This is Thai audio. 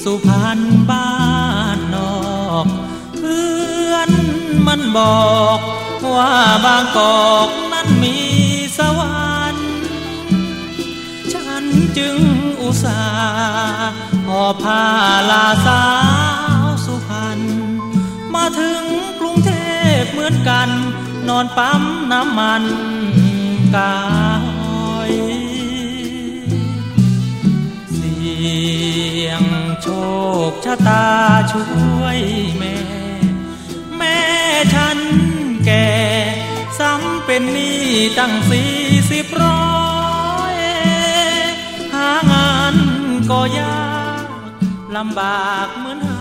สุพรรณบ้านนอกเพื่อนมันบอกว่าบางกอกนั้นมีสวรรค์ฉันจึงอุตส่าห์หอบผ้าลาสาวสุพรรณมาถึงกรุงเทพเหมือนกันนอนปั๊มน้ำมันกายเสี่ยงโชคชะตาช่วยแม่ฉันแก่ซ้ำเป็นหนี้ตั้ง40-100หางานก็ยากลำบากเหมือน